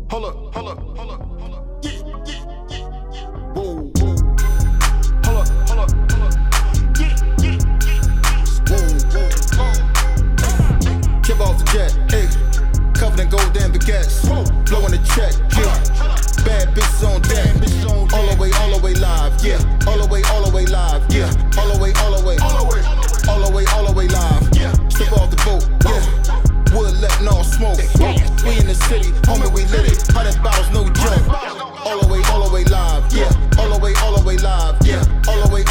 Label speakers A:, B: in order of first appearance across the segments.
A: Hold up, hold up, hold up, hold up. Yeah, yeah, yeah, yeah. Whoa, whoa. Hold up, hold up, hold up. Yeah, yeah, yeah. Whoa, whoa, whoa. Tip off the jet, ayy. Covered in gold and baguettes. Blowing the check, yeah. Bad bitches on deck. All the way live, yeah. All the way live, yeah. All the way live, yeah. Step off the boat, yeah. Wood letting all smoke. We in the city, homie, we lit it. 100 bottles, no joke. All the way live, yeah. All the way live, yeah. All the way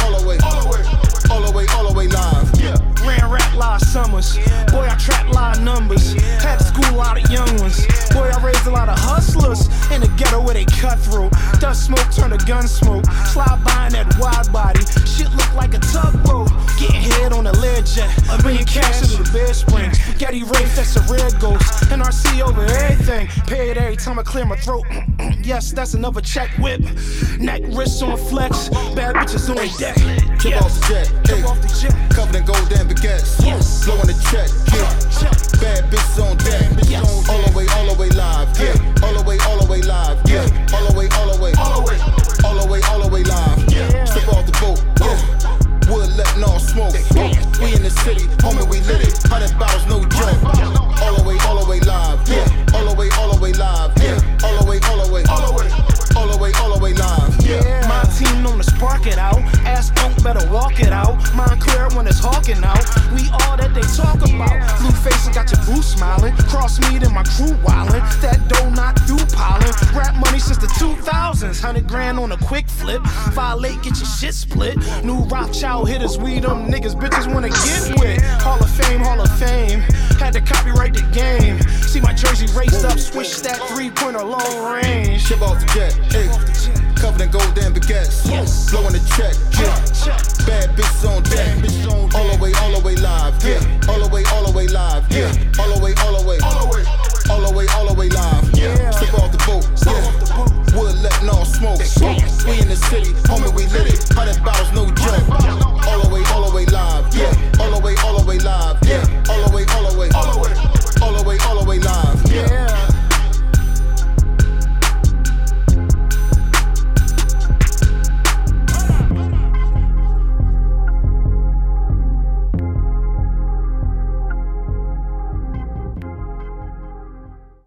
A: live, yeah.
B: Ran rap lot of summers. Boy, I trapped a lot of numbers. Had to school a lot of young ones. Boy, I raised a lot of hustlers in the ghetto where they cut through. Dust smoke turn to gun smoke. Slide by in that wide body. Shit look like a tugboat. Getting head on a Learjet. Bringing cash into the bed springs. Getty Rafe, that's a red ghost. NRC over everything. Pay it every time I clear my throat. Yes, that's another check whip. Neck, wrists on flex. Bad bitches on deck.
A: Tip off the jet,
B: Tip off the jet.
A: covered in gold and baguettes.
B: Yes.
A: Blowing the check, yeah. Bad bitches on deck.
B: Yes.
A: All the way live, yeah. All the way live, yeah. All the way live, yeah. Step off the boat, yeah. Wood letting all smoke. We in the city, homie, we lit it. 100 bottles, no joke. All the way live, yeah. All the way live, yeah. All the way live, yeah.
B: My team known to spark it out. Ass don't better walk it out. Mind clear when it's hawking out. We all that they talk about. Blue faces got your boo smiling. Cross meat and my crew wildin'. That dough not through piling. Rap money since the 2000s. 100 grand on a quick flip. Violate, get your shit split. New Rothschild hitters, we them niggas bitches wanna get with. Hall of Fame. Had to copyright the game. See my jersey raised up, switch that 3-pointer long range.
A: Tip off the jet, ayy. Covered in gold and baguettes.
B: Yes.
A: Blowing the check, yeah. Bad bitches on deck. All the way live, yeah. All the way live, yeah. All the way live, yeah. Step off the boat, yeah. Wood letting all smoke. We in the city, homie, we lit it. 100 bottles, no